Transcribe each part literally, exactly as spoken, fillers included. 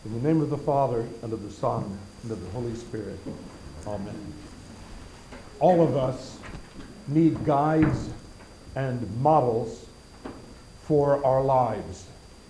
In the name of the Father, and of the Son, and of the Holy Spirit. Amen. All of us need guides and models for our lives.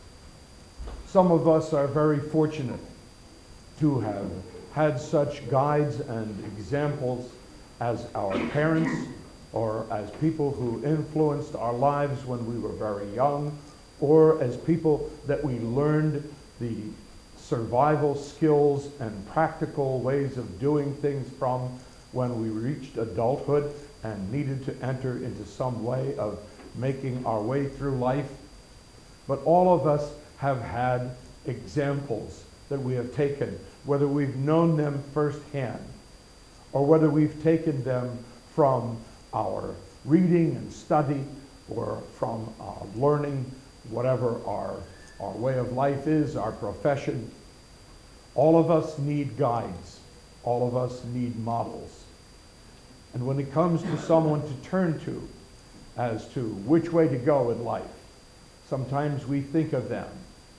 Some of us are very fortunate to have had such guides and examples as our parents, or as people who influenced our lives when we were very young, or as people that we learned the survival skills and practical ways of doing things from when we reached adulthood and needed to enter into some way of making our way through life. But all of us have had examples that we have taken, whether we've known them firsthand or whether we've taken them from our reading and study or from uh, learning whatever our, our way of life is, our profession. All of us need guides. All of us need models. And when it comes to someone to turn to as to which way to go in life, sometimes we think of them.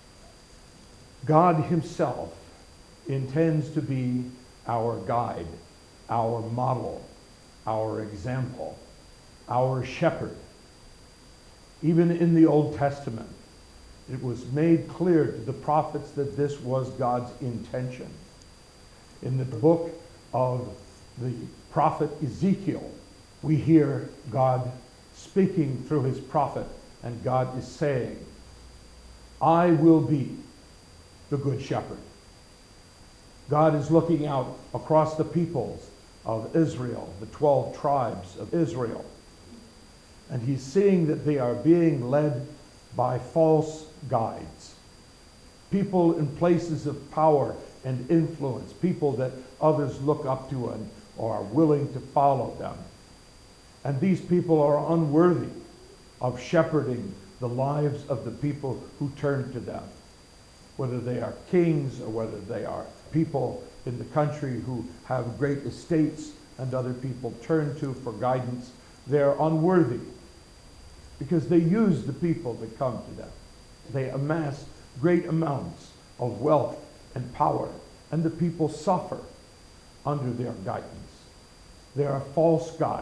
God himself intends to be our guide, our model, our example, our shepherd. Even in the Old Testament, it was made clear to the prophets that this was God's intention. In the book of the prophet Ezekiel, we hear God speaking through his prophet, and God is saying, I will be the good shepherd. God is looking out across the peoples of Israel, the twelve tribes of Israel, and he's seeing that they are being led by false guides, people in places of power and influence, people that others look up to and are willing to follow them. And these people are unworthy of shepherding the lives of the people who turn to them, whether they are kings or whether they are people in the country who have great estates and other people turn to for guidance. They're unworthy because they use the people that come to them. They amass great amounts of wealth and power, and the people suffer under their guidance. There are false guides.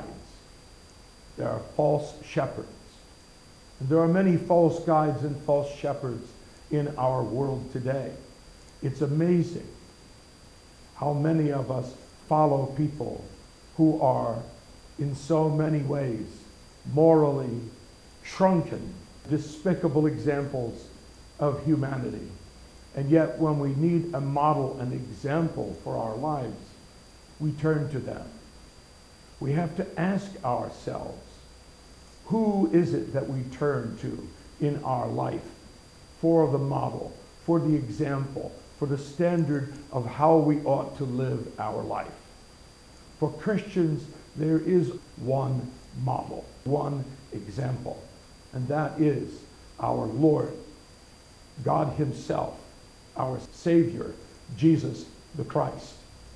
There are false shepherds. And there are many false guides and false shepherds in our world today. It's amazing how many of us follow people who are in so many ways morally shrunken, despicable examples of humanity. And yet when we need a model, an example for our lives, we turn to them. We have to ask ourselves, who is it that we turn to in our life for the model, for the example, for the standard of how we ought to live our life? For Christians, there is one model, one example, and that is our Lord, God himself, our Savior, Jesus the Christ.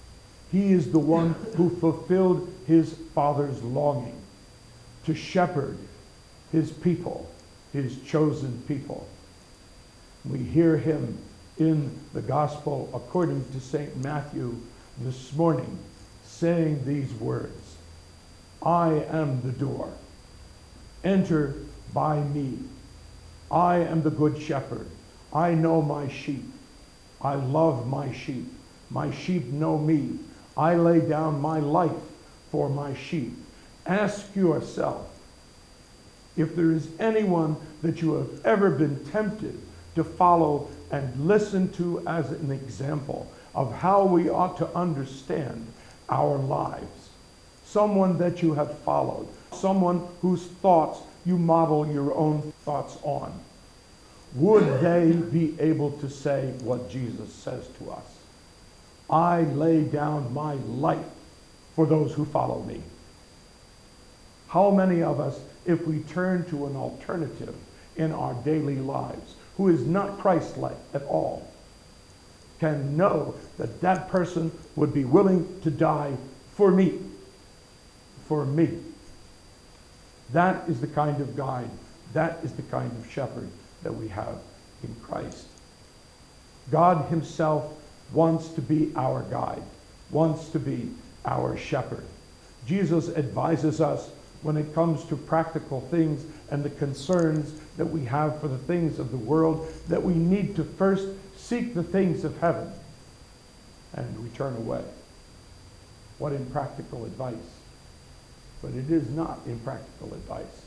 He is the one who fulfilled his Father's longing to shepherd his people, his chosen people. We hear him in the Gospel according to Saint Matthew this morning saying these words, I am the door. Enter by me. I am the good shepherd. I know my sheep. I love my sheep. My sheep know me. I lay down my life for my sheep. Ask yourself if there is anyone that you have ever been tempted to follow and listen to as an example of how we ought to understand our lives. Someone that you have followed, someone whose thoughts you model your own thoughts on. Would they be able to say what Jesus says to us? I lay down my life for those who follow me. How many of us, if we turn to an alternative in our daily lives, who is not Christ-like at all, can know that that person would be willing to die for me, for me. That is the kind of guide, that is the kind of shepherd that we have in Christ. God himself wants to be our guide, wants to be our shepherd. Jesus advises us when it comes to practical things and the concerns that we have for the things of the world, that we need to first seek the things of heaven, and we turn away. What impractical advice! But it is not impractical advice.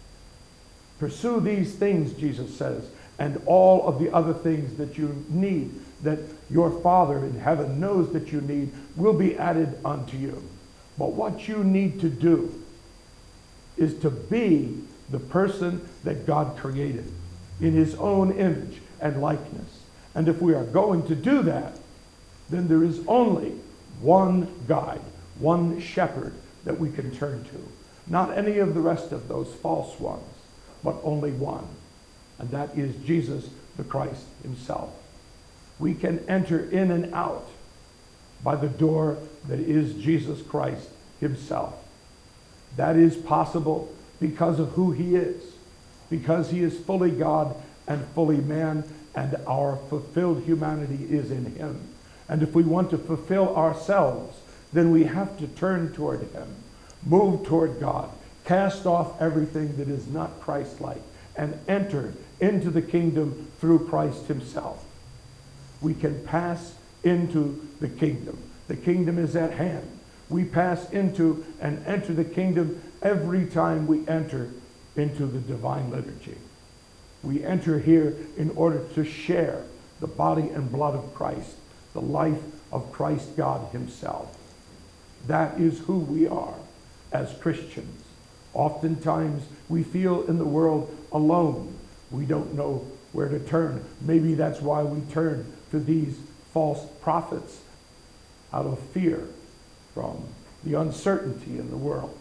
Pursue these things, Jesus says, and all of the other things that you need, that your Father in heaven knows that you need, will be added unto you. But what you need to do is to be the person that God created in his own image and likeness. And if we are going to do that, then there is only one guide, one shepherd that we can turn to. Not any of the rest of those false ones, but only one. And that is Jesus the Christ himself. We can enter in and out by the door that is Jesus Christ himself. That is possible because of who he is, because he is fully God and fully man, and our fulfilled humanity is in him. And if we want to fulfill ourselves, then we have to turn toward him, move toward God, cast off everything that is not Christ-like, and enter into the kingdom through Christ himself. We can pass into the kingdom. The kingdom is at hand. We pass into and enter the kingdom every time we enter into the divine liturgy. We enter here in order to share the body and blood of Christ, the life of Christ God himself. That is who we are as Christians. Oftentimes we feel in the world alone. We don't know where to turn. Maybe that's why we turn to these false prophets out of fear from the uncertainty in the world.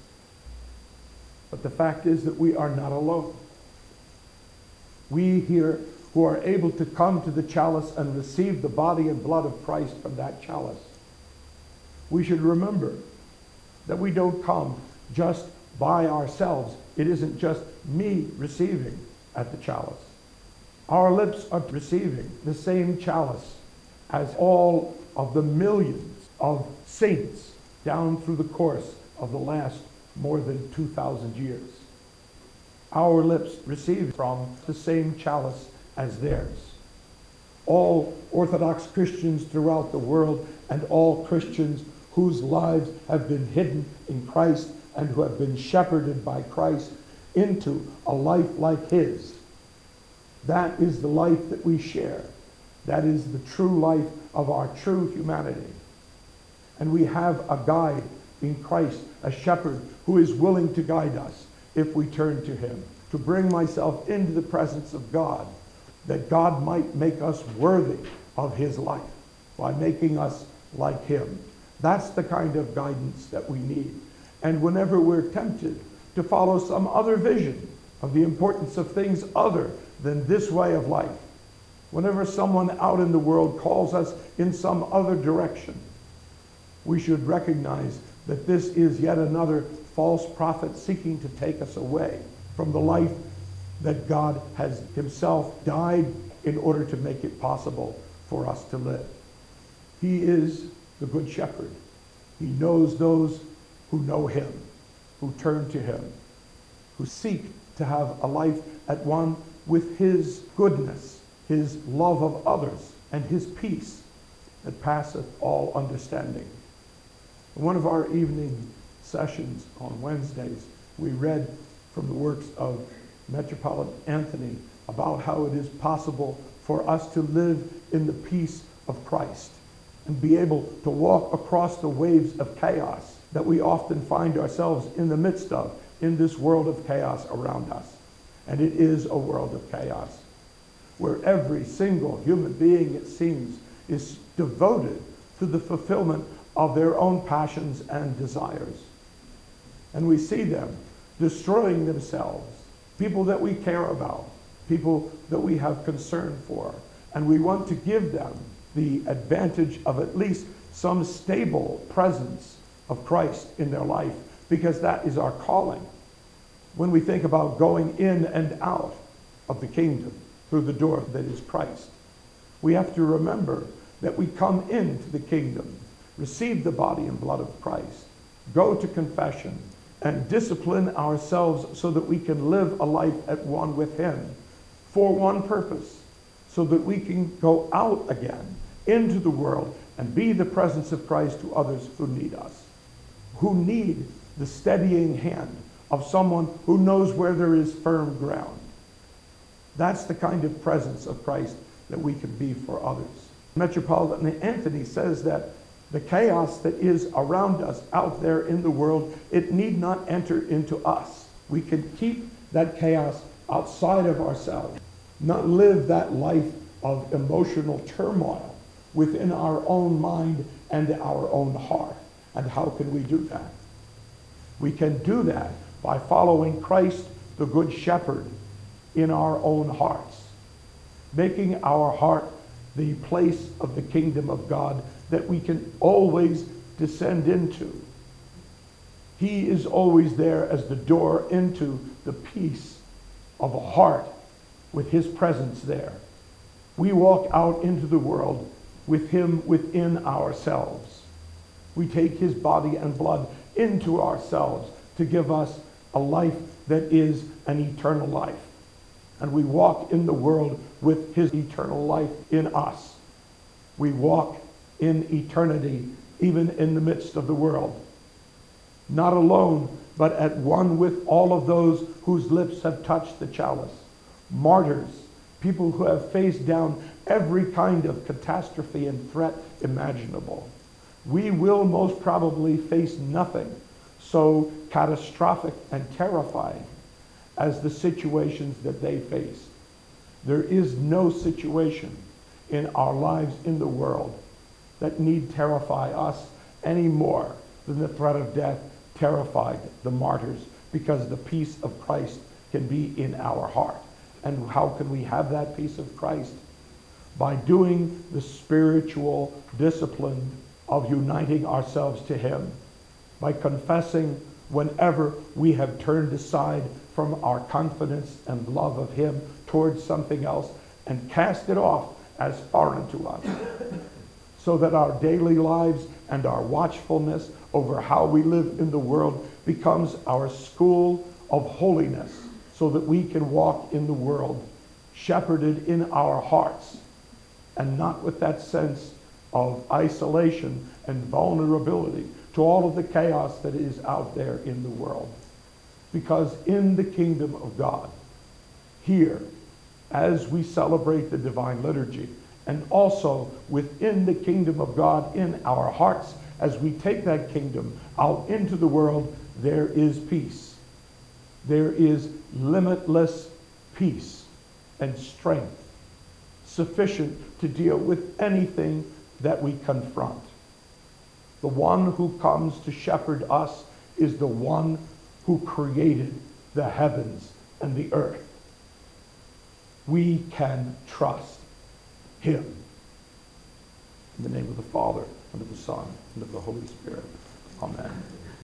But the fact is that we are not alone. We here who are able to come to the chalice and receive the body and blood of Christ from that chalice, we should remember that we don't come just by ourselves. It isn't just me receiving at the chalice. Our lips are receiving the same chalice as all of the millions of saints down through the course of the last more than two thousand years. Our lips receive from the same chalice as theirs. All Orthodox Christians throughout the world and all Christians whose lives have been hidden in Christ and who have been shepherded by Christ into a life like his. That is the life that we share. That is the true life of our true humanity. And we have a guide in Christ, a shepherd who is willing to guide us if we turn to him, to bring myself into the presence of God, that God might make us worthy of his life by making us like him. That's the kind of guidance that we need. And whenever we're tempted to follow some other vision of the importance of things other than this way of life, whenever someone out in the world calls us in some other direction, we should recognize that this is yet another false prophet seeking to take us away from the life that God has himself died in order to make it possible for us to live. He is the good shepherd. He knows those who know him, who turn to him, who seek to have a life at one with his goodness, his love of others, and his peace that passeth all understanding. In one of our evening sessions on Wednesdays, we read from the works of Metropolitan Anthony about how it is possible for us to live in the peace of Christ and be able to walk across the waves of chaos that we often find ourselves in the midst of in this world of chaos around us. And it is a world of chaos where every single human being, it seems, is devoted to the fulfillment of their own passions and desires. And we see them destroying themselves, people that we care about, people that we have concern for, and we want to give them the advantage of at least some stable presence of Christ in their life, because that is our calling. When we think about going in and out of the kingdom through the door that is Christ, we have to remember that we come into the kingdom, receive the body and blood of Christ, go to confession, and discipline ourselves so that we can live a life at one with him for one purpose, so that we can go out again into the world and be the presence of Christ to others who need us, who need the steadying hand of someone who knows where there is firm ground. That's the kind of presence of Christ that we can be for others. Metropolitan Anthony says that the chaos that is around us out there in the world, it need not enter into us. We can keep that chaos outside of ourselves, not live that life of emotional turmoil within our own mind and our own heart. And how can we do that? We can do that by following Christ, the Good Shepherd, in our own hearts, making our heart the place of the kingdom of God that we can always descend into. He is always there as the door into the peace of a heart with his presence there. We walk out into the world with him within ourselves. We take his body and blood into ourselves to give us a life that is an eternal life. And we walk in the world with his eternal life in us. We walk in eternity, even in the midst of the world. Not alone, but at one with all of those whose lips have touched the chalice. Martyrs, people who have faced down every kind of catastrophe and threat imaginable. We will most probably face nothing so catastrophic and terrifying as the situations that they face. There is no situation in our lives in the world that need terrify us any more than the threat of death terrified the martyrs, because the peace of Christ can be in our heart. And how can we have that peace of Christ? By doing the spiritual discipline of uniting ourselves to him, by confessing whenever we have turned aside from our confidence and love of him towards something else and cast it off as foreign to us, so that our daily lives and our watchfulness over how we live in the world becomes our school of holiness, so that we can walk in the world shepherded in our hearts and not with that sense of isolation and vulnerability to all of the chaos that is out there in the world. Because in the kingdom of God, here, as we celebrate the divine liturgy, and also within the kingdom of God in our hearts, as we take that kingdom out into the world, there is peace. There is limitless peace and strength, sufficient to deal with anything that we confront. The one who comes to shepherd us is the one who created the heavens and the earth. We can trust him. In the name of the Father, and of the Son, and of the Holy Spirit. Amen.